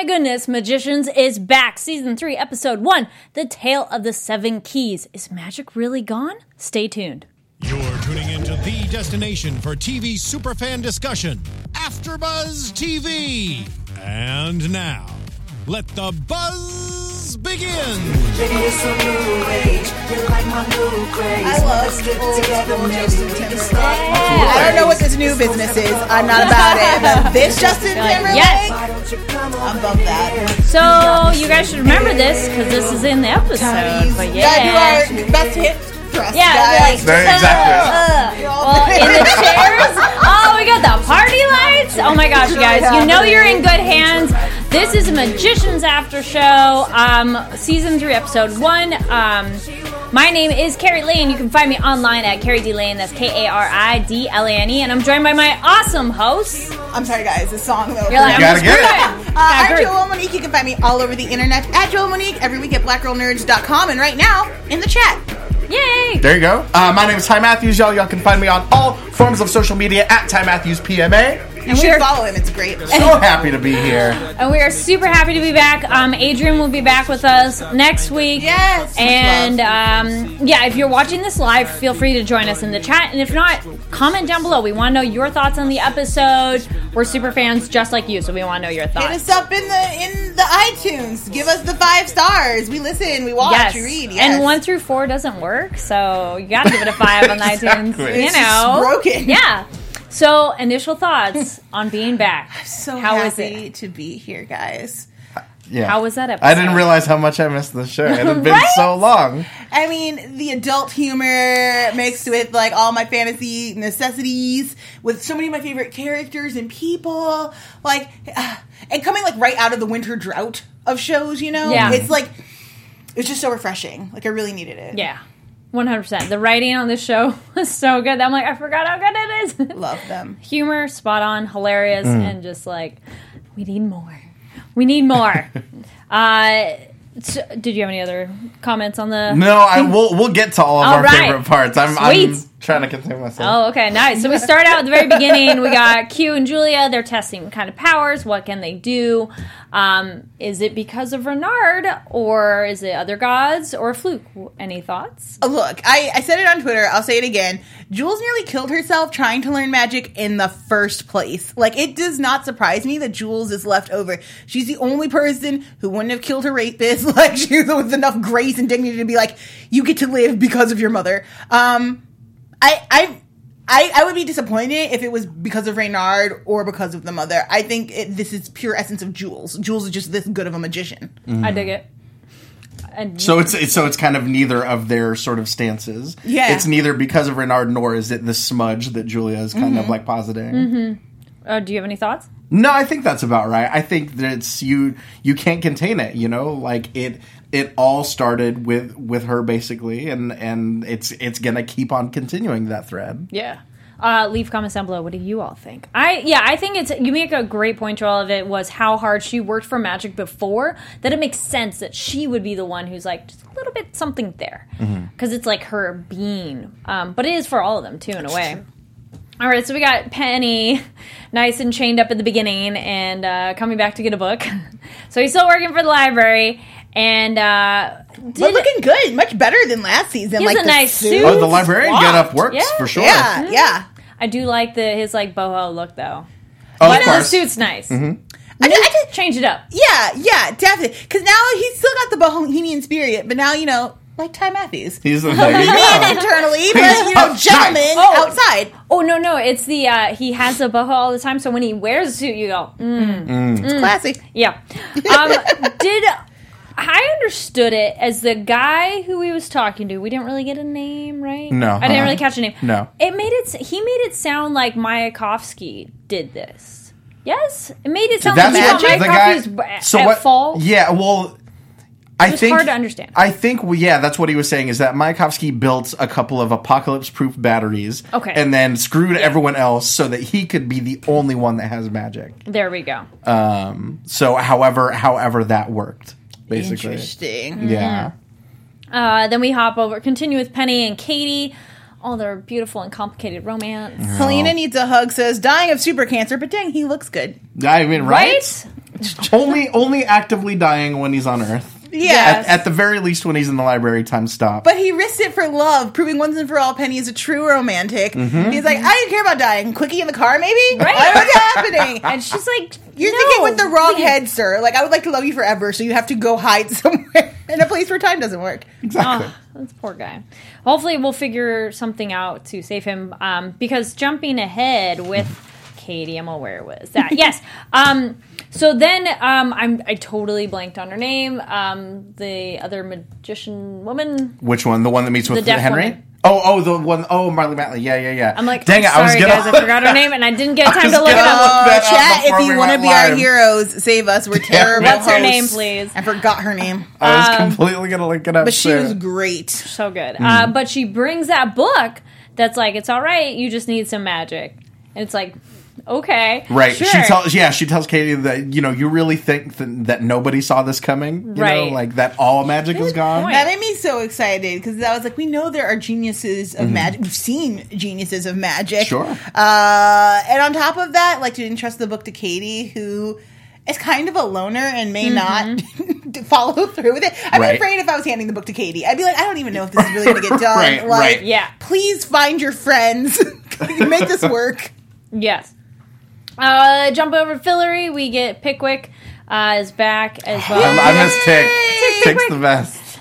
my goodness, Magicians is back. Season 3, Episode 1, The Tale of the Seven Keys. Is magic really gone? Stay tuned. You're tuning into the destination for TV superfan discussion, AfterBuzz TV. And now, let the buzz begin. I love old school Justin Timberlake. I don't know what this new business is. I'm not about it. But this Justin Timberlake, Yes. I'm above that. So, you guys should remember this, because this is in the episode. But Yeah, do our best hit thrust, Yeah, guys. like, Exactly. well, in the chairs. Oh, we got the party lights. Oh my gosh, you guys. You know you're in good hands. This is a Magicians After Show, Season 3, Episode 1. My name is Carrie Lane. You can find me online at Carrie D. Lane. That's KARIDLANE. And I'm joined by my awesome hosts. I'm sorry, guys. This song, though. You're like, You gotta I'm get it. screwed. I'm Joelle Monique. You can find me all over the internet at Joelle Monique, every week at blackgirlnerds.com, and right now in the chat. Yay! There you go. My name is Ty Matthews, y'all. Y'all can find me on all forms of social media at Ty Matthews PMA. You should follow him. It's great. So happy to be here. And we are super happy to be back. Adrian will be back with us next week. Yes. And yeah, if you're watching this live, feel free to join us in the chat. And if not, comment down below. We want to know your thoughts on the episode. We're super fans just like you, so we want to know your Hit thoughts. us up in the iTunes. Give us the 5 stars. We listen. We watch. Yes. We read. Yes. And 1 through 4 doesn't work, so you got to give it a 5 on iTunes. Exactly. You It's know, broken. Yeah. So, initial thoughts on being back. So How is happy it? to be here, guys. Yeah. How was that episode? I didn't realize how much I missed the show. It had been Right? so long. I mean, the adult humor mixed with like all my fantasy necessities, with so many of my favorite characters and people, like, and coming like right out of the winter drought of shows. You know, Yeah. it's just so refreshing. Like I really needed it. Yeah. 100%. The writing on this show was so good. I'm like, I forgot how good it is. Love them. Humor, spot on, hilarious, and just like, we need more. We need more. So, did you have any other comments on the... No, we'll get to all of All our right. favorite parts. I'm Sweet. trying to contain myself. Oh, okay, nice. So we start out at the very beginning. We got Q and Julia. They're testing kind of powers. What can they do? Is it because of Renard, or is it other gods, or a fluke? Any thoughts? Look, I said it on Twitter. I'll say it again. Jules nearly killed herself trying to learn magic in the first place. Like, it does not surprise me that Jules is left over. She's the only person who wouldn't have killed her rapist. Like, she was with enough grace and dignity to be like, you get to live because of your mother. I would be disappointed if it was because of Reynard or because of the mother. I think this is pure essence of Jules. Jules is just this good of a magician. I dig it. And So it's kind of neither of their sort of stances. Yeah. It's neither because of Renard nor is it the smudge that Julia is kind of like positing. do you have any thoughts? No, I think that's about right. I think that it's you can't contain it, you know? Like it all started with her basically and it's going to keep on continuing that thread. Yeah. Leave comments down below. What do you all think? I think you make a great point to all of it, was how hard she worked for magic before, that it makes sense that she would be the one who's like just a little bit something there. Because it's like her being. But it is for all of them too, in a way. All right, so we got Penny nice and chained up at the beginning and coming back to get a book. So he's still working for the library. And But looking good. Much better than last season. He has Like a the nice suit. suit. Oh, the librarian Swapped. get up works Yeah. for sure. Yeah. I do like his like boho look though. Oh, But of the course. suit's nice. I just Change it up. Yeah, definitely. Because now he's still got the Bohemian spirit, but now, you know, like Ty Matthews. He's the Man internally, but, you know, uptight. gentlemen outside. Oh no! It's the he has a boho all the time. So when he wears a suit, you go, It's classy. yeah. I understood it as the guy who he was talking to. We didn't really get a name, right? No. I didn't really catch a name. No. He made it sound like Mayakovsky did this. Yes, it made it sound like Mayakovsky's at fault. Yeah, well, I think hard to understand. I think, that's what he was saying, is that Mayakovsky built a couple of apocalypse-proof batteries, Okay. and then screwed everyone else so that he could be the only one that has magic. There we go. So, however that worked, basically. Interesting. Yeah. Then we continue with Penny and Katie. All their beautiful and complicated romance. Helena needs a hug, says, dying of super cancer, but dang, he looks good. I mean, right? only actively dying when he's on Earth. Yeah. At the very least, when he's in the library, time stop. But he risked it for love, proving once and for all Penny is a true romantic. He's like, I didn't care about dying. Quickie in the car, maybe? Right. What's happening? And she's like, You're no, thinking with the wrong please. head, sir. Like, I would like to love you forever, so you have to go hide somewhere in a place where time doesn't work. Exactly. Oh, that's poor guy. Hopefully, we'll figure something out to save him. Because jumping ahead with Katie, I'm aware it was that. Yes. So then, I totally blanked on her name. The other magician woman. Which one? The one that meets with deaf Henry? woman. The one. Oh, Marley Matley. Yeah. I'm like, dang it! sorry, I was gonna. guys, I forgot her name, and I didn't get time was to look it gonna up. look that up Chat, before if you we want to went be our live. heroes, save us. We're terrible What's her hosts. name, please? I forgot her name. I was completely gonna look it up. But she too. was great. So good. Mm. But she brings that book that's like, it's all right, you just need some magic. And it's like, okay. Right. Sure. She tells Katie that, you really think that nobody saw this coming? You Right. know, like that all magic is gone? point. That made me so excited because I was like, we know there are geniuses of magic. We've seen geniuses of magic. Sure. And on top of that, like, didn't trust the book to Katie, who is kind of a loner and may not follow through with it. I'd be Right. afraid if I was handing the book to Katie. I'd be like, I don't even know if this is really going to get done. Right, like, right. Yeah. please find your friends. Make this work. Yes. Jump over Fillory. We get Pickwick is back as well. I miss Tick. Tick. Tick's the best.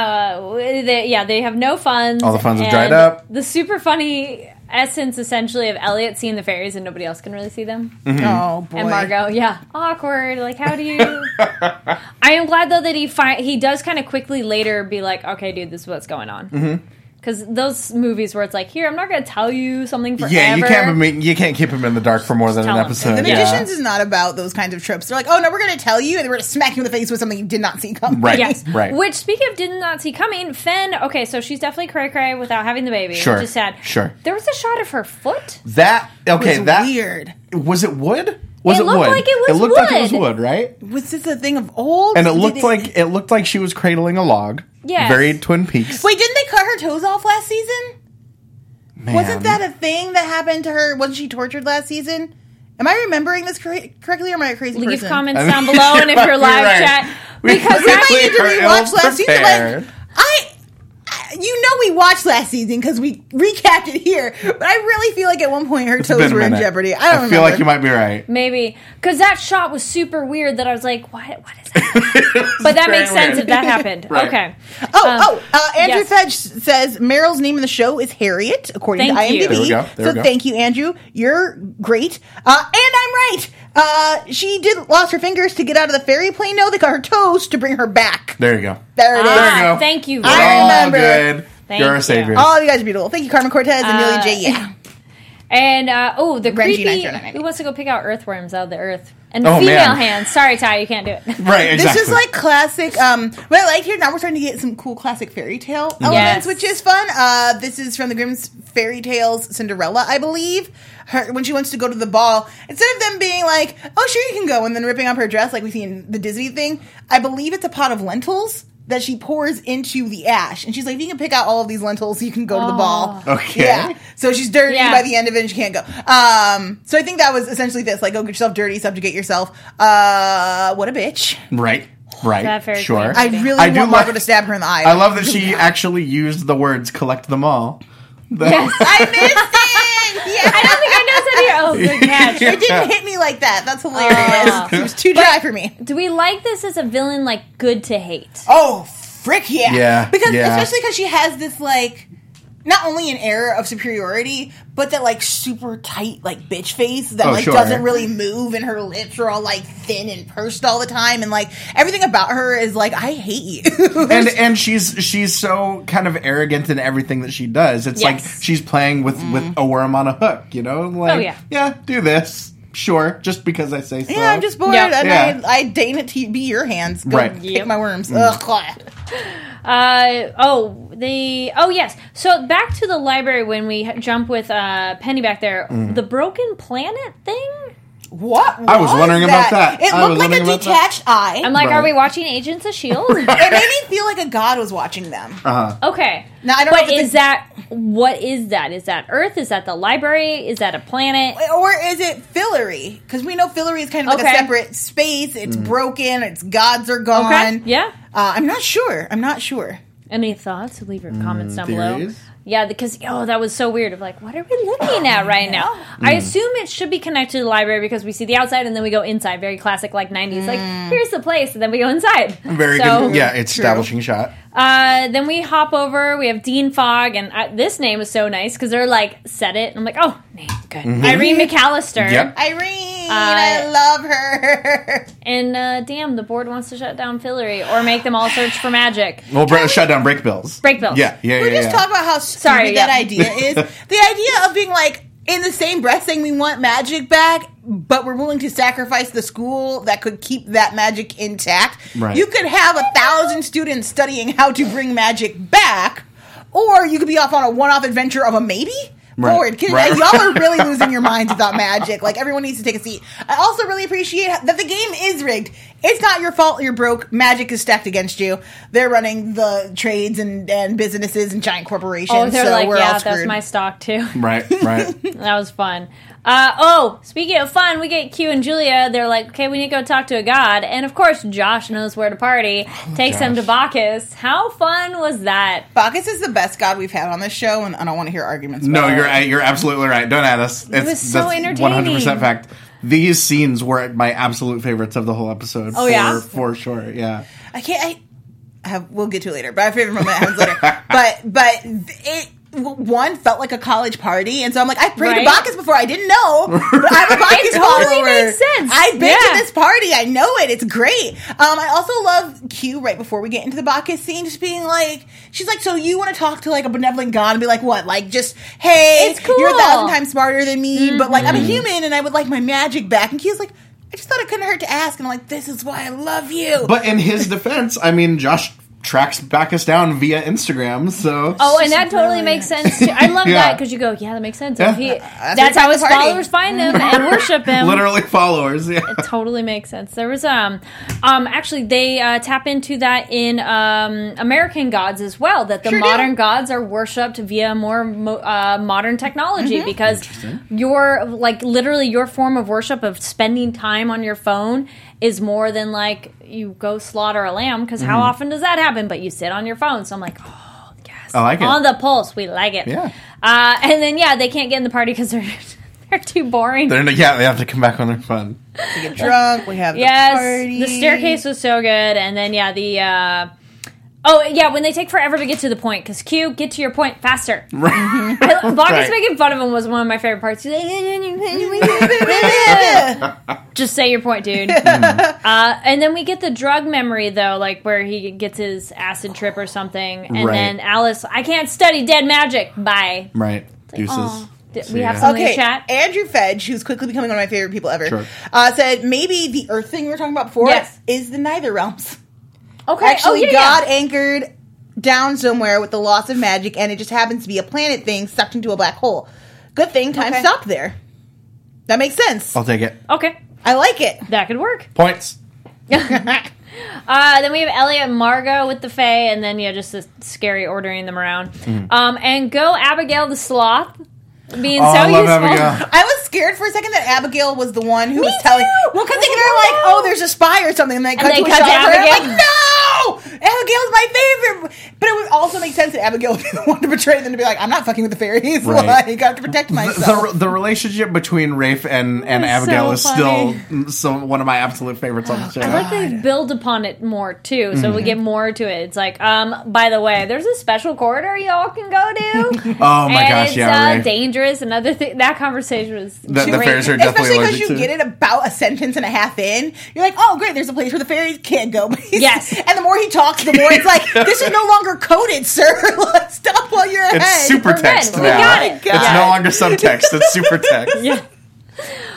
They have no funds. All the funds have and dried up. The super funny essence, essentially, of Elliot seeing the fairies and nobody else can really see them. Oh, boy. And Margot, awkward. Like, how do you? I am glad though that he does kind of quickly later be like, okay, dude, this is what's going on. Because those movies where it's like, here, I'm not going to tell you something forever. Yeah, you can't keep him in the dark for more than Tell an him. episode. The Yeah. Magicians is not about those kinds of tropes. They're like, oh, no, we're going to tell you, and then we're going to smack you in the face with something you did not see coming. Right. Yes. Right. Which, speaking of did not see coming, Fen, okay, so she's definitely cray-cray without having the baby. Sure. Which is sad. Sure. There was a shot of her foot. That okay? It's That weird. was it. Wood? Was It it looked wood? like it was It looked like it was wood. wood, right? Was this a thing of old? And it Did looked like she was cradling a log. Yes. Very Twin Peaks. Wait, didn't they cut her toes off last season? Man. Wasn't that a thing that happened to her? Wasn't she tortured last season? Am I remembering this correctly, or am I a crazy Leave person? comments down below, and if you're live Right. chat, We because We might actually, need to are rewatch last season. ill-prepared. Like, we watched last season because we recapped it here. But I really feel like at one point her It's toes been a were in minute. jeopardy. I don't remember. feel like you might be right. maybe because that shot was super weird. That I was like, what is that? But that very makes sense weird. if that happened. Right. Okay. Andrew yes. Fedge says Meryl's name in the show is Harriet, according Thank to you. IMDb. There we go. There so we go. thank you, Andrew. You're great. And I'm right. She did lost her fingers to get out of the fairy plane. No, they cut her toes to bring her back. There you go. There it is. There you go. Thank you. I Very remember. Good. Thank You're you. a savior. All you guys are beautiful. Thank you, Carmen Cortez and Neely J. Yeah. And the Renji creepy. 909. Who wants to go pick out earthworms out of the earth? And Oh, female man. hands. Sorry, Ty, you can't do it. Right. Exactly. This is like classic. What I like here now, we're starting to get some cool classic fairy tale elements, Yes. which is fun. This is from the Grimm's Fairy Tales Cinderella, I believe. When she wants to go to the ball, instead of them being like, "Oh, sure, you can go," and then ripping up her dress like we see in the Disney thing, I believe it's a pot of lentils that she pours into the ash, and she's like, "If you can pick out all of these lentils, you can go to the ball." Okay. Yeah. So she's dirty Yeah. by the end of it, and she can't go. So I think that was essentially this: like, go get yourself dirty, subjugate yourself. What a bitch! right. Right. That fairy Sure. queen. I really I do want Margot love- to stab her in the eye. I love that she actually used the words "collect them all." Yes. I missed it. Yeah. I don't think I know that here. Oh, good catch. It didn't hit me like that. That's hilarious. It was too dry for me. Do we like this as a villain, like good to hate? Oh, frick yeah. Yeah, Because yeah. especially because she has this like not only an air of superiority, but that like super tight like bitch face that Oh, like sure. doesn't really move, and her lips are all like thin and pursed all the time, and like everything about her is like, I hate you. and she's so kind of arrogant in everything that she does. It's like Yes. she's playing with a worm on a hook, you know? Like, Oh, do this. Sure, just because I say so. Yeah, I'm just bored, Yep. and Yeah. I deign it to be your hands. Go Right. pick Yep. my worms. Ugh. Yes. So back to the library when we jump with Penny back there. The broken planet thing. What? I was wondering about that. It I looked was like a wondering about that. detached eye. I'm like, Right. are we watching Agents of S.H.I.E.L.D.? It made me feel like a god was watching them. Okay. Now, I don't know but if it's is that, what is that? Is that Earth? Is that the library? Is that a planet? Or is it Fillory? Because we know Fillory is kind of like Okay. a separate space. It's broken. Its gods are gone. Okay. Yeah. I'm not sure. Any thoughts? Leave your comments down below. theories? Yeah, because that was so weird. Of like, what are we looking at right now? I assume it should be connected to the library because we see the outside and then we go inside. Very classic, like 90s. Like, here's the place, and then we go inside. Very So, good. Yeah, it's establishing shot. Then we hop over. We have Dean Fogg, and this name is so nice because they're like, said it, and I'm like, oh, name, good. Irene McAllister. Yep. Irene, I love her. And damn, the board wants to shut down Fillory or make them all search for magic. Well, shut down break bills. Break bills. Yeah. We just talk about how stupid Sorry, that yeah. idea is. The idea of being like in the same breath saying we want magic back, but we're willing to sacrifice the school that could keep that magic intact. Right. You could have 1,000 students studying how to bring magic back, or you could be off on a one-off adventure of a maybe. Right. Lord, Right. y'all are really losing your minds without magic. Like, everyone needs to take a seat. I also really appreciate that the game is rigged. It's not your fault you're broke. Magic is stacked against you. They're running the trades and businesses and giant corporations. Oh, they're so like, we're all yeah, screwed. that's my stock too. Right. That was fun. Speaking of fun, we get Q and Julia. They're like, okay, we need to go talk to a god. And of course, Josh knows where to party. Takes them to Bacchus. How fun was that? Bacchus is the best god we've had on this show, and I don't want to hear arguments No, about it. you're absolutely right. Don't add us. was so entertaining. 100% fact. These scenes were my absolute favorites of the whole episode. Oh, yeah? For sure. Yeah. We'll get to it later, but my favorite moment happens later. But it felt like a college party, and so I'm like, I prayed to Right? Bacchus before. I didn't know, but I'm a Bacchus It totally follower. makes sense. I've been Yeah. to this party. I know it. It's great. I also love Q right before we get into the Bacchus scene, just being like, she's like, so you want to talk to like a benevolent god and be like, what? Like, just, hey, It's cool. you're 1,000 times smarter than me, but like, I'm a human and I would like my magic back. And Q's like, I just thought it couldn't hurt to ask. And I'm like, this is why I love you. But in his defense, I mean, Josh tracks Bacchus down via Instagram, so... Oh, and that totally makes sense too. I love Yeah. that because you go, yeah, that makes sense. Yeah. That's how his the party. followers find him and worship him. Literally followers, yeah. It totally makes sense. There was actually they tap into that in American gods as well. That the Sure do. modern gods are worshipped via more modern technology because your like literally your form of worship of spending time on your phone is more than like you go slaughter a lamb because how often does that happen? But you sit on your phone, so I'm like, oh yes, I like it. on the pulse. We like it. Yeah. And then they can't get in the party because they're too boring. They have to come back when they're fun. We get drunk. We have Yes, the party. the staircase was so good, and then when they take forever to get to the point, because Q, get to your point faster. Right. Bacchus Right. making fun of him was one of my favorite parts. He's like, just say your point, dude. And then we get the drug memory, though, like where he gets his acid trip or something, and Right. then Alice, I can't study dead magic. Bye. Right. Deuces. Aw. We See have ya. some in the Okay, chat. Andrew Fedge, who's quickly becoming one of my favorite people ever, Sure. said maybe the Earth thing we were talking about before Yes. is the Nether Realms. Okay. Actually, God anchored down somewhere with the loss of magic, and it just happens to be a planet thing sucked into a black hole. Good thing time Okay. stopped there. That makes sense. I'll take it. Okay. I like it. That could work. Points. Then we have Elliot and Margot with the Fae, and then just the scary ordering them around. And go Abigail the Sloth, being Oh, so I love useful. Abigail. I was scared for a second that Abigail was the one who was Me telling. too! Well, because they I were was like, like, "Oh, there's a spy or something," and they cut they to a cut shot to of her. I'm Abigail. like, no, Abigail's my favorite. But it would also make sense that Abigail would be the one to betray them to be like, "I'm not fucking with the fairies. Right. Like, I have to protect myself." The relationship between Rafe and Abigail so is funny. still one of my absolute favorites on the show. I like they build upon it more too, so we get more to it. It's like, by the way, there's a special corridor y'all can go to. Oh my and gosh, it's yeah, Rafe. dangerous. Another thing, that conversation was The great. fairies are definitely Especially because allergic you to. get it about a sentence and a half in. You're like, oh, great, there's a place where the fairies can't go. Yes. And the more he talks, the more it's like, this is no longer coded, sir. Let's stop while you're ahead. It's super We're text good. now. We got it. It's no longer subtext. It's super text. Yeah.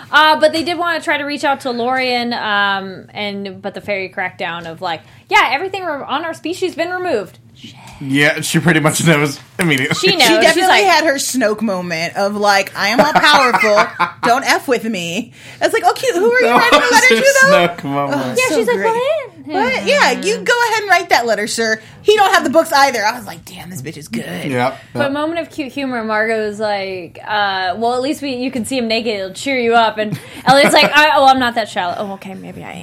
But they did want to try to reach out to Lorien, but the fairy cracked down of like, yeah, everything on our species been removed. Yeah, she pretty much knows immediately. She knows. She definitely She's like, had her Snoke moment of like, I am all powerful. Don't F with me. It's like, oh, cute. Who are you writing a letter to, though? Snoke moment. yeah, so she's like, great. what? But yeah, you go ahead and write that letter, sir. He don't have the books either. I was like, damn, this bitch is good. Yep. But moment of cute humor, Margot's like, well, at least you can see him naked. It'll cheer you up. And Elliot's like, I'm not that shallow. Oh, okay, maybe I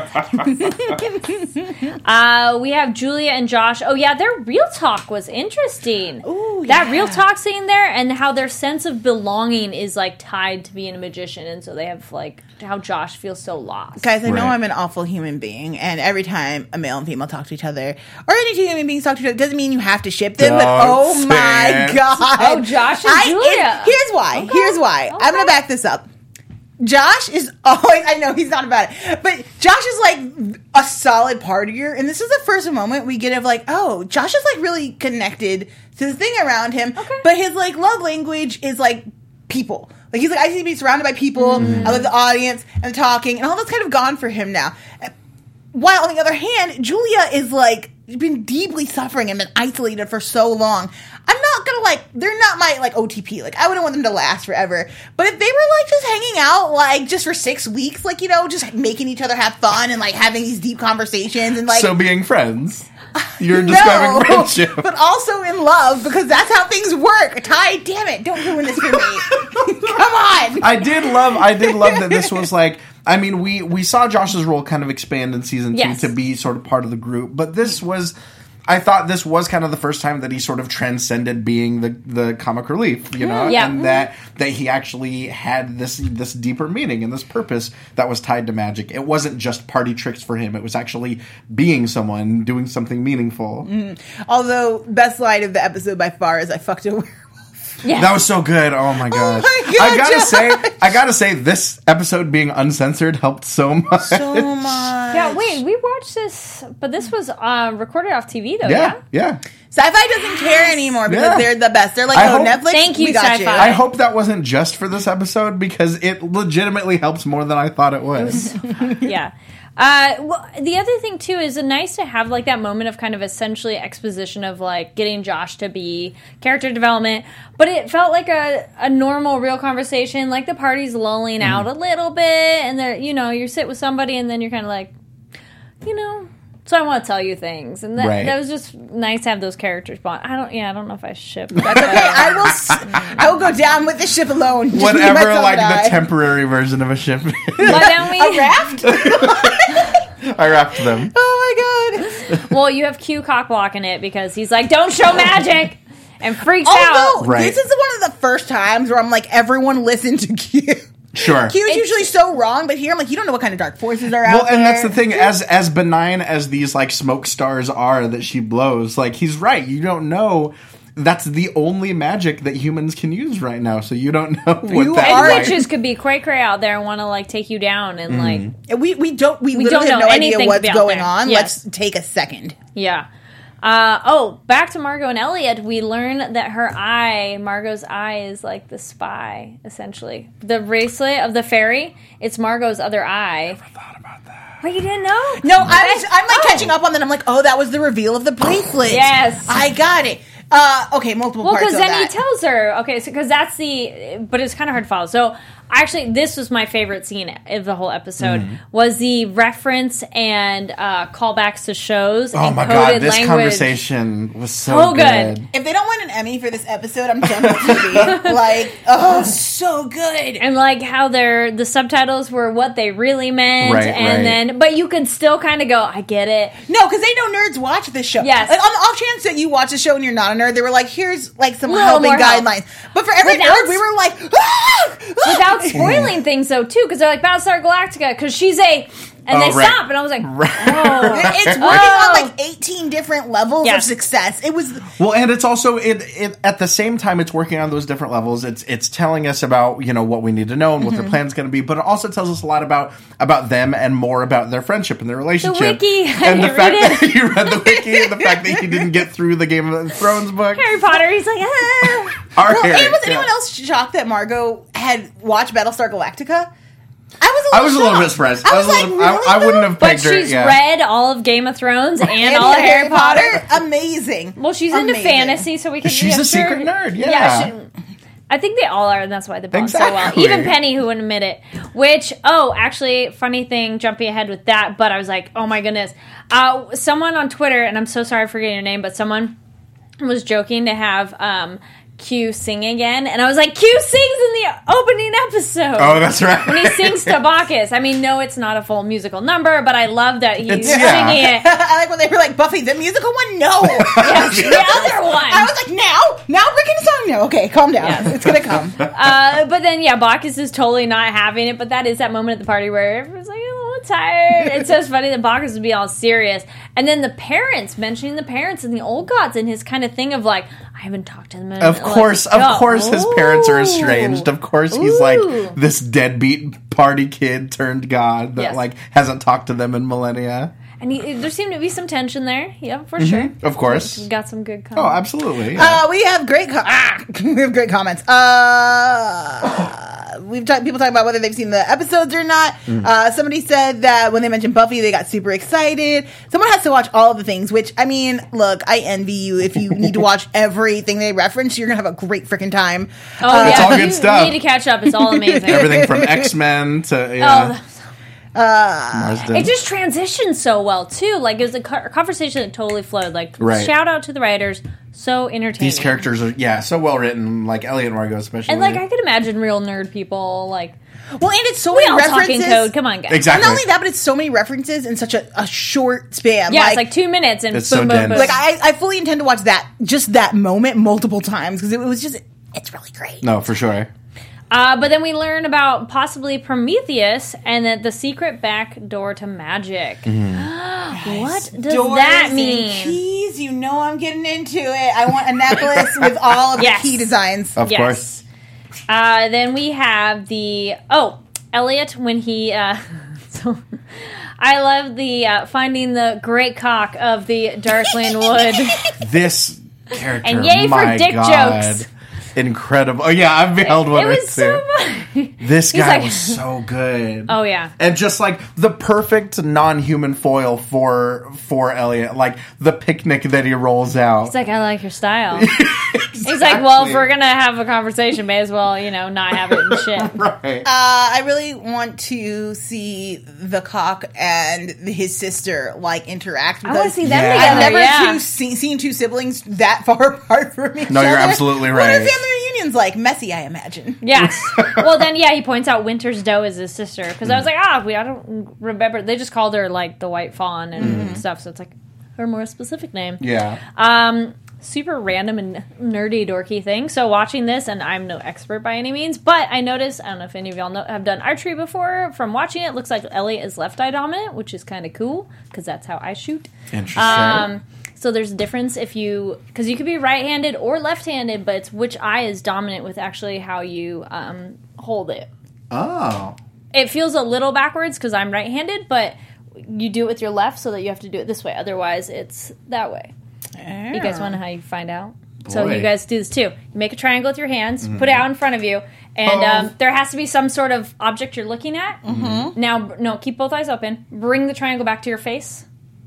am. We have Julia and Josh. Oh, yeah, their real talk was interesting. Ooh, that yeah. real talk scene there and how their sense of belonging is, like, tied to being a magician. And so they have, like, how Josh feels so lost. Guys, I know Right. I'm an awful human being, and every time a male and female talk to each other, or any two human beings talk to each other, doesn't mean you have to ship them, but Don't oh say my it. god. Oh, Josh and Julia. Here's why. Okay. Here's why. I'm gonna Okay. back this up. Josh is always, I know he's not about it, but Josh is like a solid partier, and this is the first moment we get of like, oh, Josh is like really connected to the thing around him, Okay. but his like love language is like people. Like he's like, I need to be surrounded by people, I love the audience, and talking, and all that's kind of gone for him now. While on the other hand, Julia is like been deeply suffering and been isolated for so long. I'm not gonna like, they're not my like OTP. Like I wouldn't want them to last forever. But if they were like just hanging out like just for 6 weeks, like, you know, just making each other have fun and like having these deep conversations and like So being friends. You're describing friendship. but also in love, because that's how things work. Ty, damn it, don't ruin this for me. Come on. I did love that this was like, I mean, we saw Josh's role kind of expand in season 2 Yes. to be sort of part of the group, but this was, I thought this was kind of the first time that he sort of transcended being the comic relief, you know, Yeah. and that he actually had this deeper meaning and this purpose that was tied to magic. It wasn't just party tricks for him; it was actually being someone, doing something meaningful. Although, best line of the episode by far is I fucked a werewolf. Yeah. That was so good. Oh my gosh. my God, I gotta say, this episode being uncensored helped so much. So much. Yeah, wait, we watched this, but this was recorded off TV, though, yeah? Yeah. Sci-Fi doesn't care anymore because Yeah. they're the best. They're like, I oh, hope- Netflix, Thank you, we got Sci-Fi. you. I hope that wasn't just for this episode because it legitimately helps more than I thought it would. Yeah. Well, the other thing, too, is nice to have, like, that moment of kind of essentially exposition of, like, getting Josh to be character development, but it felt like a normal, real conversation, like the party's lulling out a little bit, and they're, you know, you sit with somebody, and then you're kind of like, you know, so I want to tell you things, and that, Right. that was just nice to have those characters bond. I don't know if I ship. That's okay. I will go down with the ship alone. Just Whatever, myself like, and I. the temporary version of a ship. Why don't we? A raft? I wrapped them. Oh my god. Well, you have Q cock blocking it because he's like, "Don't show magic," and freaks Although, out. Right. this is one of the first times where I'm like, everyone listen to Q. Sure. Q is usually so wrong, but here I'm like, you don't know what kind of dark forces are out Well, and there. that's the thing. As benign as these like smoke stars are that she blows, like he's right. You don't know. That's the only magic that humans can use right now. So you don't know what You that are- And like. witches could be cray out there and want to like take you down and like we literally don't have know no idea anything what's could be out going there. on. Yes. Let's take a second. yeah. Back to Margot and Elliot. We learn that Margot's eye, is like the spy. Essentially, the bracelet of the fairy. It's Margot's other eye. I thought about that. Wait, you didn't know? No, I'm like catching up on that. I'm like, oh, that was the reveal of the bracelet. Yes. I got it. Okay, multiple Well, parts because of then that. he tells her, okay, so because that's but it's kind of hard to follow. So actually, this was my favorite scene of the whole episode was the reference and callbacks to shows. Oh and my coded god, this language. conversation was so good. good. If they don't win an Emmy for this episode, I'm done with TV. Like, oh, so good. And like how the subtitles were what they really meant, Right, and right. then but you can still kind of go, I get it. No, because they know nerds watch this show. Yes. Like, on the off chance that you watch the show and you're not a nerd, they were like, here's like some Little helping more help. guidelines. But for every Without- nerd, we were like, ah! Without spoiling things though too, because they're like Battlestar Galactica, because she's and Oh, they right. stop, and I was like, Right. oh. It's working Oh. on like 18 different levels Yes. of success. It was Well, and it's also it at the same time it's working on those different levels. It's telling us about what we need to know and what their plan's going to be, but it also tells us a lot about them and more about their friendship and their relationship. wiki. And the I fact read that you read the wiki and the fact that he didn't get through the Game of Thrones book. Harry Potter. He's like, ah. Our well, Harry, and was yeah. anyone else shocked that Margot had watched Battlestar Galactica? I was a little bit surprised. I was like, really, I wouldn't have But pegged her. she's read all of Game of Thrones and all of And Harry Potter. Amazing. Well, she's into Amazing. fantasy, so we can. She's a secret nerd, yeah. I think they all are, and that's why they bond so well. Exactly. Even Penny, who wouldn't admit it. Which, actually, funny thing, jumping ahead with that, but I was like, oh my goodness. Someone on Twitter, and I'm so sorry for forgetting your name, but someone was joking to have Q sing again, and I was like, Q sings in the opening episode. Oh, that's right. When he sings to Bacchus. I mean, no, it's not a full musical number, but I love that he's singing it. I like when they were like, Buffy, the musical one? No. Yes, the other one. I was like, now we're getting a song? No, okay, calm down. Yes. It's gonna come. But then, Bacchus is totally not having it, but that is that moment at the party where everyone's like, a little tired. It's so funny that Bacchus would be all serious. And then the parents, mentioning the parents and the old gods and his kind of thing of like, I haven't talked to them in Of course, his parents are estranged. Of course, he's like this deadbeat party kid turned god that like hasn't talked to them in millennia. And there seemed to be some tension there. Yeah, for sure. Of course, we got some good comments. Oh, absolutely. Yeah. We have great we have great comments. People talk about whether they've seen the episodes or not. Somebody said that when they mentioned Buffy, they got super excited. Someone has to watch all of the things, which, I mean, look, I envy you. If you need to watch everything they reference, you're going to have a great freaking time. It's all good stuff. You need to catch up. It's all amazing. Everything from X-Men to, it just transitioned so well, too. Like, it was a conversation that totally flowed. Like, shout out to the writers. So entertaining. These characters are, so well written. Like, Elliot and Margot especially. And, like, I could imagine real nerd people, like... Well, and it's so we many all references. Talking code. Come on, guys. Exactly. And not only that, but it's so many references in such a short span. Yeah, it's like 2 minutes and it's boom, so boom, dense. boom. Like, I fully intend to watch that moment multiple times because it was just, it's really great. No, for sure. But then we learn about possibly Prometheus and that the secret back door to magic. What does that mean? And keys, you know I'm getting into it. I want a necklace with all of the key designs. Of course. Then we have the Elliot when he so I love the finding the great cock of the Darkland Wood. This character, and yay for dick jokes. Incredible. Oh, yeah, I've beheld one or two. It was so funny. This guy was so good. Oh, yeah. And just like the perfect non-human foil for Elliot. Like the picnic that he rolls out. He's like, I like your style. Exactly. He's like, well, if we're going to have a conversation, may as well, not have it and shit. Right. I really want to see the cock and his sister, like, interact. I want to see them together, I've never seen two siblings that far apart from each other. No, you're absolutely right. What are family reunions like? Messy, I imagine. Yes. Well, then, he points out Winter's Doe is his sister. Because I was like, I don't remember. They just called her, like, the White Fawn and stuff. So it's like her more specific name. Yeah. Super random and nerdy, dorky thing. So watching this, and I'm no expert by any means, but I noticed, I don't know if any of y'all have done archery before. From watching it looks like Elliot is left eye dominant, which is kind of cool because that's how I shoot. Interesting. So there's a difference because you could be right-handed or left-handed, but it's which eye is dominant with actually how you hold it. Oh. It feels a little backwards because I'm right-handed, but you do it with your left so that you have to do it this way. Otherwise, it's that way. You guys want to know how you find out? Boy. So you guys do this too. You make a triangle with your hands, put it out in front of you, and there has to be some sort of object you're looking at. Now, no, keep both eyes open. Bring the triangle back to your face.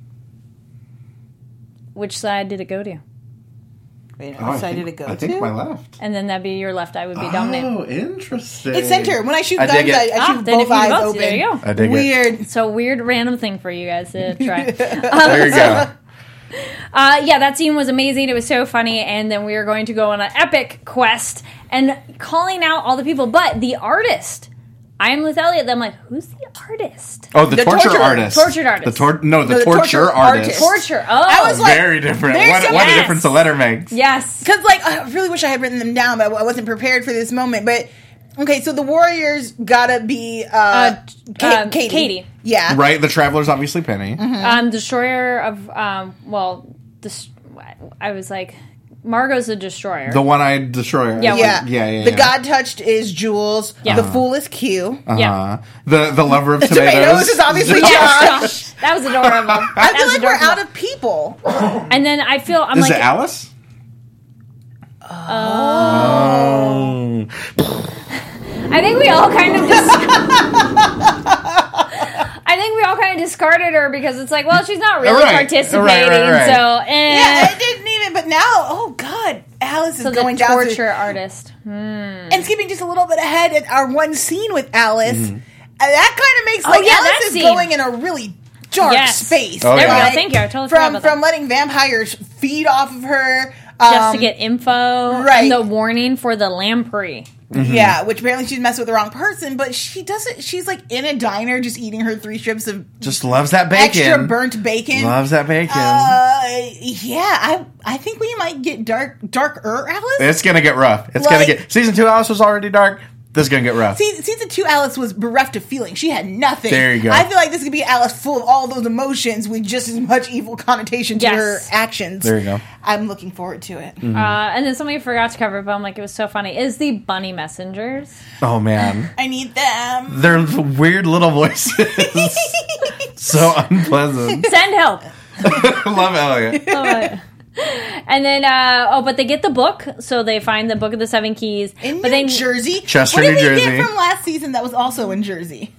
Which side did it go to? Wait, which side did it go to? I think my left. And then that'd be your left eye would be dominant. Oh, interesting. It's center. When I shoot guns, I shoot both eyes open. There you go. I dig weird. It's a weird random thing for you guys to try. There you go. That scene was amazing. It was so funny. And then we were going to go on an epic quest and calling out all the people. But the artist, I'm with Elliot. I'm like, who's the artist? Oh, the torture artist. Tortured artist. The torture artist. Torture. Oh. I was like, very different. What a difference a letter makes. Yes. Because, like, I really wish I had written them down, but I wasn't prepared for this moment. But, okay, so the warriors gotta be Katie. Yeah. Right, the Traveler's obviously Penny. Destroyer of, I was like, Margot's a destroyer. The one-eyed destroyer. Yeah. The God touched is Jules. Yeah. The fool is Q. Yeah. The lover of tomatoes is obviously Josh. That was adorable. I feel like we're out of people. And then I feel Is it Alice? Oh. I think we all kind of discarded her because it's like, well, she's not really participating. Right. So, Yeah, it didn't even. But now, oh god, Alice is so going the down to torture artist. and skipping just a little bit ahead at our one scene with Alice. That kind of makes like Alice that is scene. going in a really dark space. Oh, There we yeah. go. Thank you. I totally forgot about From that. letting vampires feed off of her. Just to get info, right. and the warning for the lamprey. Yeah, which apparently she's messed with the wrong person, but she doesn't. She's like in a diner just eating her 3 strips of Just loves that bacon. extra burnt bacon. Loves that bacon. Yeah, I think we might get darker Alice. It's gonna get rough. It's Like- gonna get. Season 2 Alice was already dark. This is gonna get rough. Season 2 Alice was bereft of feeling. She had nothing. There you go. I feel like this could be Alice full of all those emotions with just as much evil connotation to Yes. her actions. There you go. I'm looking forward to it. And then something I forgot to cover, but I'm like, it was so funny, is the bunny messengers. Oh man, I need them. they're weird little voices. So unpleasant. Send help. Love Elliot. And then, but they get the book, so they find the Book of the 7 Keys. In but New Jersey? Chester, what did New we Jersey. get from last season that was also in Jersey?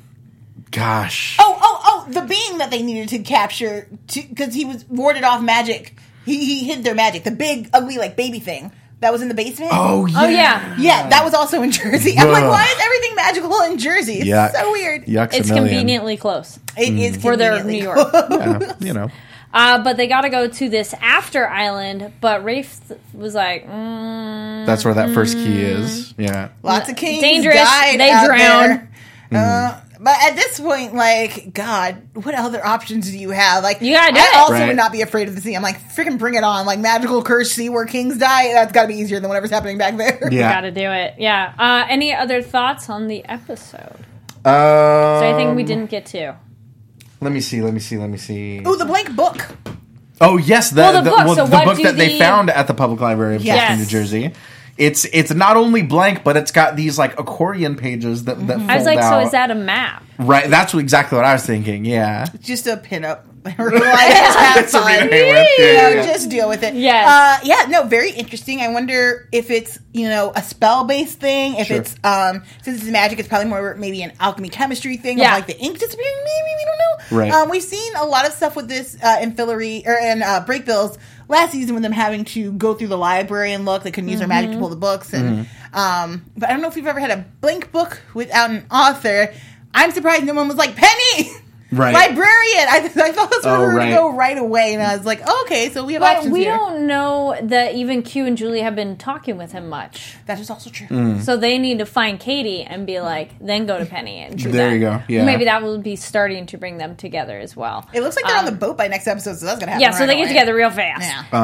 Gosh. Oh, the being that they needed to capture because he was warded off magic. He hid their magic. The big, ugly, like, baby thing that was in the basement. Oh yeah. Oh, yeah. Yeah, that was also in Jersey. I'm like, Ugh. why is everything magical in Jersey? It's Yuck. so weird. Yucks It's a million. conveniently close. It is For their conveniently New York. Yeah, you know. But they got to go to this after island, but Rafe was like, That's where that first key is. Yeah. Lots of kings Dangerous. died They out drowned. there. But at this point, like, God, what other options do you have? Like, You gotta do I it. also Right. would not be afraid of the sea. I'm like, freaking bring it on. Like, magical curse sea where kings die. That's got to be easier than whatever's happening back there. Yeah. got to do it. Yeah. Any other thoughts on the episode? Is So anything we didn't get to? Let me see. Ooh, the blank book. Oh yes, the Well, the book. So what book do that they the- found at the public library of Yes. Chester, New Jersey. It's not only blank, but it's got these like accordion pages that fold I was like, out. so is that a map? Right? That's exactly what I was thinking. Yeah. Just a pinup. Like, have To be fun. hanging with. Yeah. Just deal with it. Yes. No, very interesting. I wonder if it's, a spell-based thing. If Sure. it's, since it's magic, it's probably more maybe an alchemy chemistry thing. Yeah. Of like the ink disappearing, maybe, we don't know. Right. We've seen a lot of stuff with this in Fillory, or in Break Bills last season with them having to go through the library and look. They couldn't use their magic to pull the books. And but I don't know if we've ever had a blank book without an author. I'm surprised no one was like, Penny! Right. Librarian! I thought that's where we were right. going to go right away. And I was like, oh, okay, so we have But options we here. don't know that even Q and Julie have been talking with him much. That is also true. Mm. So they need to find Katie and be like, then go to Penny and do There that. you go. Yeah. Maybe that will be starting to bring them together as well. It looks like they're on the boat by next episode, so that's going to happen. Yeah, so right they get away. together real fast.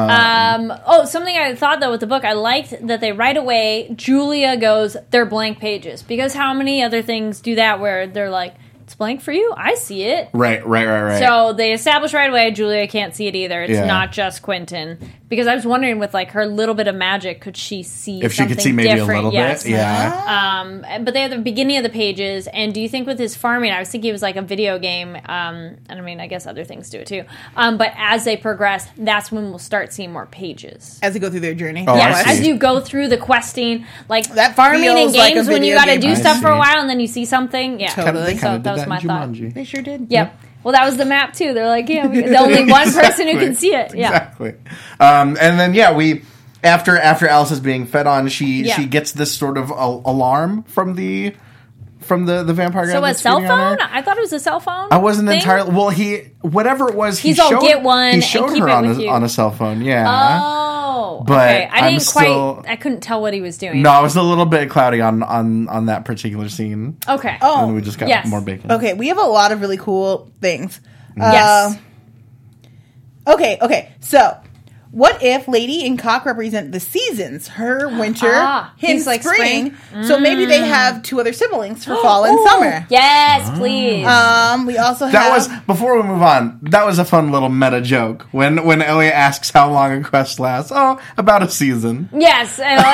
Yeah. Something I thought though with the book, I liked that they right away, Julia goes, they're blank pages. Because how many other things do that where they're like, it's blank for you? I see it. Right. So they establish right away Julia can't see it either. It's Yeah. not just Quentin. Because I was wondering with like her little bit of magic, could she see If she something could see maybe different? a little Yes. bit. Yeah. But they have the beginning of the pages, and do you think with his farming, I was thinking it was like a video game, and I mean, I guess other things do it too. But as they progress, that's when we'll start seeing more pages. As they go through their journey. Oh, I Yeah, see. as you go through the questing, like That farming in feels like a games when you video got to game. do I stuff for a see. while and then you see something. Yeah, Totally. They so kind of that did was that my in thought. Jumanji. They sure did. Yep. Well, that was the map too. They're like, yeah, the only one person who can see it. Yeah. Exactly. And then we after Alice is being fed on, she gets this sort of alarm from the vampire guy. So a that's cell feeding on phone? her. I thought it was a cell phone. I wasn't thing? entirely. Well, whatever it was, He's all, "Get one He and showed keep her it on with you." a cell phone. Yeah. Oh, But okay. I I'm didn't still- I couldn't tell what he was doing. No, I was a little bit cloudy on that particular scene. Okay. Oh, And we just got yes. more bacon. okay. We have a lot of really cool things. Yes. Okay. So, what if Lady and Cock represent the seasons? Her winter, him he's like spring. spring. So maybe they have 2 other siblings for fall and summer. Yes, please. We also have. That was before we move on. That was a fun little meta joke when Elliot asks how long a quest lasts. Oh, about a season. yes.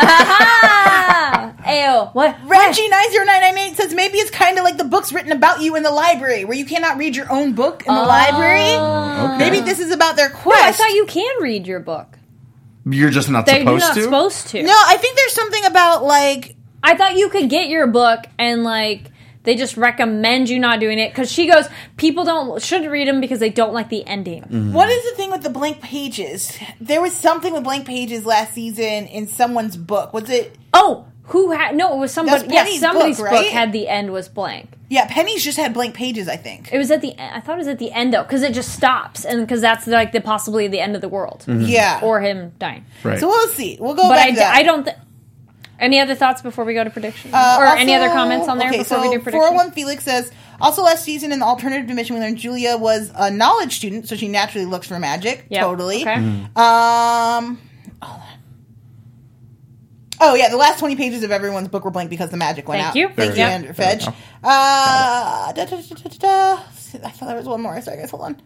Ayo. What? Reggie 90998 says maybe it's kind of like the books written about you in the library, where you cannot read your own book in the library. Okay. Maybe this is about their No, quest. I thought you can read your book. You're just not They're supposed not to. supposed to. No, I think there's something about like I thought you could get your book and, like, they just recommend you not doing it. Because she goes, people shouldn't read them because they don't like the ending. Mm-hmm. What is the thing with the blank pages? There was something with blank pages last season in someone's book. Was it... Oh, who had... No, it was somebody... That's Penny's somebody's book, right? book had the end was blank. Yeah, Penny's just had blank pages, I think. It was at the... I thought it was at the end, though, because it just stops. And because that's, like, possibly the end of the world. Yeah. Or him dying. Right. So we'll see. We'll go But back to that. I don't... Any other thoughts before we go to predictions? Or Also- any other comments on there before we do predictions? 401 Felix says, also last season in the alternative dimension we learned Julia was a knowledge student, so she naturally looks for magic. Yep. Totally. Okay. Hold on. Oh yeah, the last 20 pages of everyone's book were blank because the magic went Thank out. you. Thank you, Yep. Andrew Fedge. I thought there was one more. Sorry guys, hold on.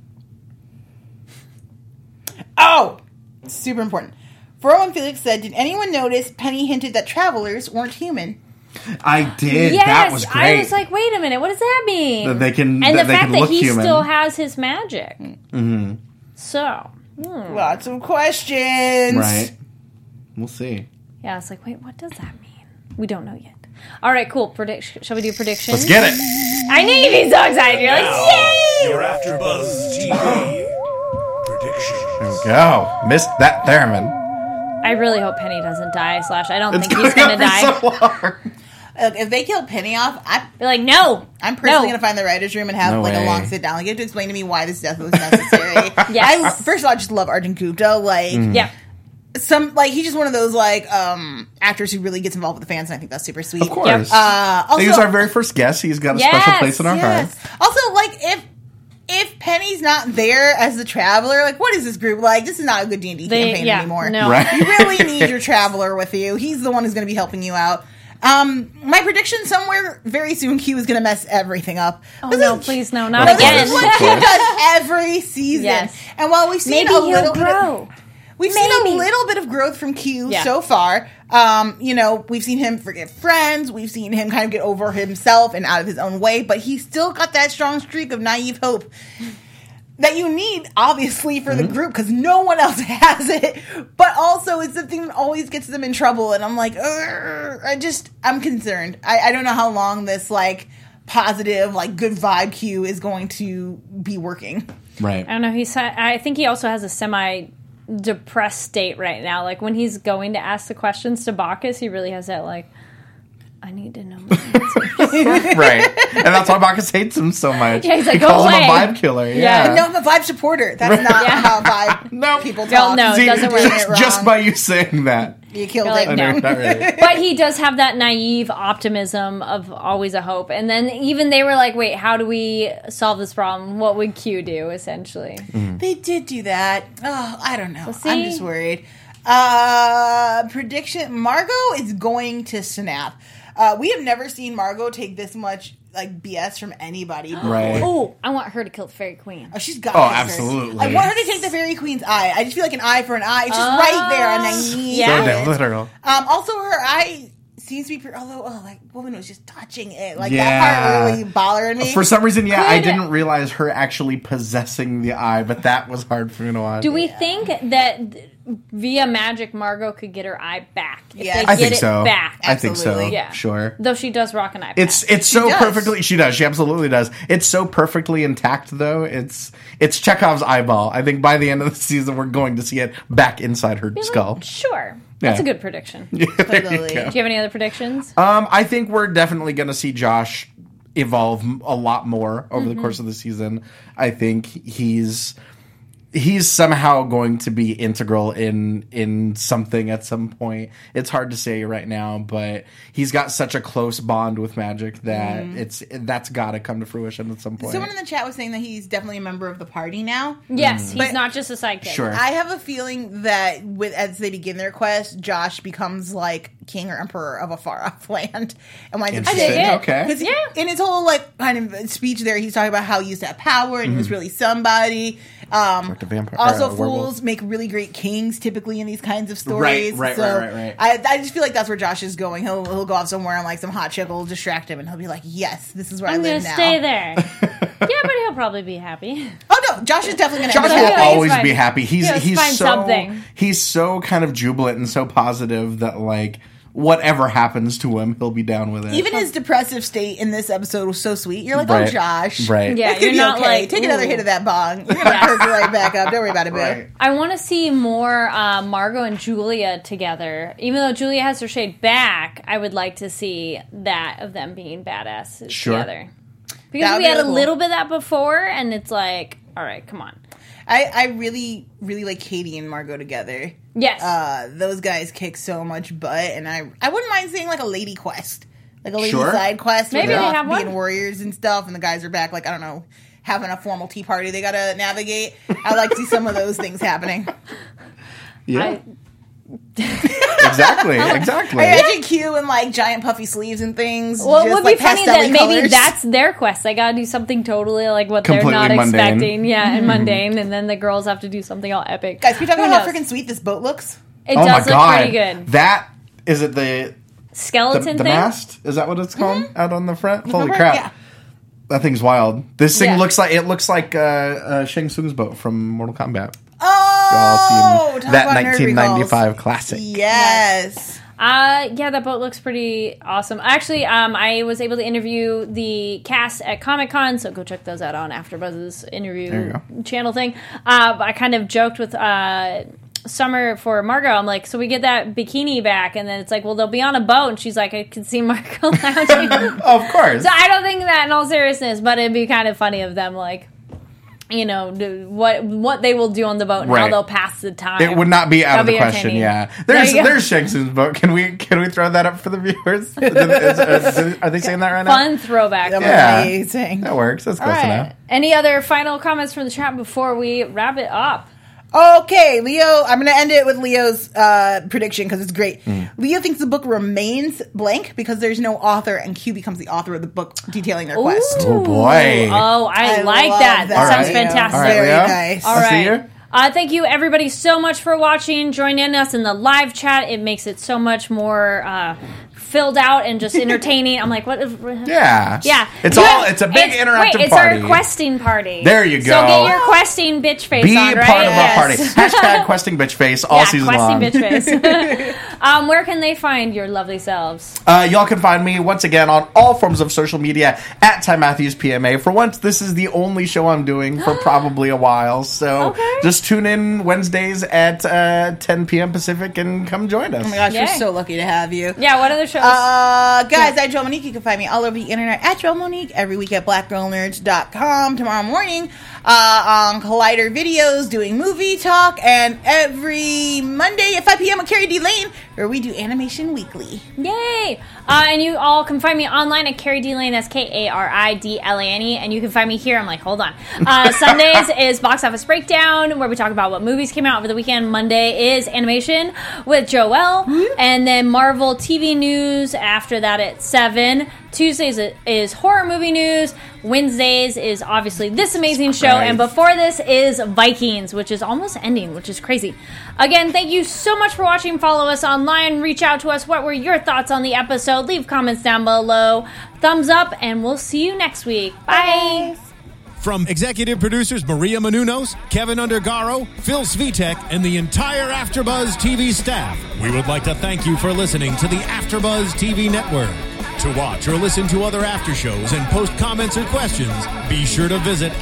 Oh! Super important. 401 Felix said, did anyone notice Penny hinted that travelers weren't human? I did. Yes, That was great. I was like, wait a minute, what does that mean? That they can- and that the they fact can that look he human. still has his magic. Mm-hmm. So, Lots of questions. Right. We'll see. yeah, it's like, wait, what does that mean? We don't know yet. All right, cool. Shall we do predictions? Let's get it. I knew you'd be so excited. You're like, yay! Your AfterBuzz TV prediction. There we go. Missed that theremin. I really hope Penny doesn't die. / I don't It's think he's gonna gonna die. be so hard. Look, if they kill Penny off, Be like, no. I'm personally No. going to find the writer's room and have No like way. a long sit down. Like, you have to explain to me why this death was necessary. Yes. First of all, I just love Arjun Gupta. Like, Yeah. he's just one of those like actors who really gets involved with the fans, and I think that's super sweet. Of course. Also, he was our very first guest. He's got a special Yes, place in our yes. hearts. Also, like if Penny's not there as the traveler, like what is this group? Like, this is not a good D&D campaign anymore. No. Right. You really need your traveler with you. He's the one who's going to be helping you out. My prediction somewhere very soon, Q is going to mess everything up. Oh, This no, is- please, no, not This again. is what Q does every season. Yes. And while we've seen Maybe a he'll little bit grow. of, we've seen Maybe. a little bit of growth from Q Yeah. so far. We've seen him forgive friends. We've seen him kind of get over himself and out of his own way, but he's still got that strong streak of naive hope that you need, obviously, for the group, because no one else has it. But also, it's the thing that always gets them in trouble. And I'm like, I'm concerned. I don't know how long this, like, positive, like, good vibe Q is going to be working. Right. I don't know. I think he also has a semi-depressed state right now. Like, when he's going to ask the questions to Bacchus, he really has that, like, I need to know my answers. Right. And that's why Bacchus hates him so much. Yeah, he's like, he "Go calls him away." a vibe killer. Yeah. No, I'm a vibe supporter. That's not how vibe No. people Well, talk. no, it See, doesn't work. Doing it just wrong. by you saying that. You killed You're like, it. no. Not really. But he does have that naive optimism of always a hope. And then even they were like, wait, how do we solve this problem? What would Q do, essentially? They did do that. Oh, I don't know. see? I'm just worried. Prediction: Margot is going to snap. We have never seen Margot take this much like BS from anybody before. Right. Oh, I want her to kill the Fairy Queen. Oh, she's got. Oh, this. absolutely. I want her to take the Fairy Queen's eye. I just feel like an eye for an eye. It's just right there, and I need Yeah. So it. damn literal. Also, her eye seems to be. Although, like, woman was just touching it. Like Yeah. that part really bothered me. For some reason, I Could- didn't realize her actually possessing the eye, but that was hard for me to watch. Do we think that via magic Margot could get her eye back? If Yes. they I get think it so. back. I think so. Absolutely. Yeah. Sure. Though she does rock an eye It's patch. so does. perfectly. She does. She absolutely does. It's so perfectly intact, though. It's Chekhov's eyeball. I think by the end of the season, we're going to see it back inside her skull. Sure. That's Yeah. a good prediction. There you Totally. go. Do you have any other predictions? I think we're definitely going to see Josh evolve a lot more over the course of the season. I think he's somehow going to be integral in something at some point. It's hard to say right now, but he's got such a close bond with magic that that's got to come to fruition at some point. Someone in the chat was saying that he's definitely a member of the party now. Yes, he's But- not just a sidekick. Sure. I have a feeling that as they begin their quest, Josh becomes like king or emperor of a far off land, and winds up Interesting. dig it. Okay. Because Yeah. in his whole like kind of speech there, he's talking about how he used to have power and he was really somebody. a vampire- Also, or a werewolf. fools make really great kings typically in these kinds of stories. Right. I just feel like that's where Josh is going. He'll go off somewhere and like some hot chick will distract him, and he'll be like, "Yes, this is where I'm I going live to now." stay there. Yeah, but he'll probably be happy. Oh no, Josh is definitely going to. Josh Yeah, will he's always fine. be happy. He'll find something. He's so kind of jubilant and so positive that like whatever happens to him, he'll be down with it. Even his depressive state in this episode was so sweet. You're like, Right. oh, Josh. Right. Yeah, It's gonna you're be not okay. like, Take another ooh. hit of that bong. You're going to perk right back up. Don't worry about it, boo. Right. I want to see more Margot and Julia together. Even though Julia has her shade back, I would like to see that of them being badasses Sure. together. That Because would we be had a really cool. little bit of that before, and it's like, all right, come on. I really, really like Katie and Margot together. Yes. Those guys kick so much butt, and I wouldn't mind seeing like a lady quest. Like a lady Sure. side quest. Maybe where they're they off have being one. warriors and stuff, and the guys are back, like, I don't know, having a formal tea party they gotta navigate. I'd like to see some of those things happening. Yeah. I Exactly. imagine Q in like giant puffy sleeves and things. Well, it just, would be like, funny pastel-y that maybe colors. that's their quest. They gotta do something totally like what Completely they're not mundane. expecting. Yeah, and mundane, and then the girls have to do something all epic. Guys, can we talk Who about how knows? freaking sweet this boat looks? It Oh my does look god. pretty good. That is it the Skeleton the thing? mast? Is that what it's called out on the front? Holy Remember? crap. Yeah. That thing's wild. This thing Yeah. looks like Shang Tsung's boat from Mortal Kombat. Oh, Y'all seen talk that about nerd 1995 recalls. classic. Yes. Yeah, that boat looks pretty awesome. Actually, I was able to interview the cast at Comic-Con, so go check those out on AfterBuzz's There you interview go. channel thing. I kind of joked with Summer for Margot. I'm like, so we get that bikini back, and then it's like, well, they'll be on a boat, and she's like, I can see Margot lounging. Of course. So I don't think that in all seriousness, but it'd be kind of funny of them, like, you know, what they will do on the boat and how Right. they'll pass the time. It would not be out of That'd the be question. entertaining. Yeah, There you go. there's Shang Tsung's boat. Can we throw that up for the viewers? Are they saying that right now? Fun throwback. Yeah. Amazing. That works. That's close All right. enough. Any other final comments from the chat before we wrap it up? Okay, Leo, I'm going to end it with Leo's prediction because it's great. Leo thinks the book remains blank because there's no author, and Q becomes the author of the book detailing their quest. Oh, boy. Oh, I like love that. That sounds Leo. fantastic. All right, Very Leo. nice. All I'll see right. you. Thank you, everybody, so much for watching. Joining us in the live chat. It makes it so much more filled out and just entertaining. I'm like, what? Yeah. Yeah. It's You all. have- It's a big interactive wait, it's party. our questing party. There you So go. get your questing bitch face Be on, right? part of Yes. our party. Hashtag questing bitch face all season long. questing bitch face. Where can they find your lovely selves? Y'all can find me once again on all forms of social media at Ty Matthews PMA. For once, this is the only show I'm doing for probably a while. So Okay. just tune in Wednesdays at 10 p.m. Pacific and come join us. Oh my gosh, Yay. we're so lucky to have you. Yeah, what other shows? Guys, I'm Joel Monique. You can find me all over the internet at Joel Monique, every week at blackgirlnerds.com. Tomorrow morning on Collider Videos doing movie talk, and every Monday at 5 p.m. with Carrie D. Lane, where we do Animation Weekly. Yay! And you all can find me online at Carrie D Lane, that's KARIDLANE, and you can find me here. I'm like, hold on. Sundays is Box Office Breakdown, where we talk about what movies came out over the weekend. Monday is Animation with Joelle, and then Marvel TV News after that at 7. Tuesdays is horror movie news. Wednesdays is obviously This Amazing Show. Right. And before this is Vikings, which is almost ending, which is crazy. Again, thank you so much for watching. Follow us online. Reach out to us. What were your thoughts on the episode? Leave comments down below. Thumbs up, and we'll see you next week. Bye. From executive producers Maria Menounos, Kevin Undergaro, Phil Svitek, and the entire AfterBuzz TV staff, we would like to thank you for listening to the AfterBuzz TV network. To watch or listen to other after shows and post comments or questions, be sure to visit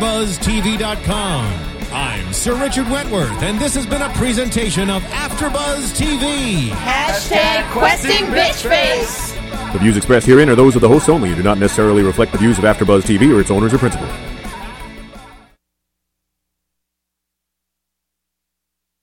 AfterBuzzTV.com. I'm Sir Richard Wentworth, and this has been a presentation of AfterBuzz TV. Hashtag Questing Bitch Face. The views expressed herein are those of the hosts only and do not necessarily reflect the views of AfterBuzz TV or its owners or principals.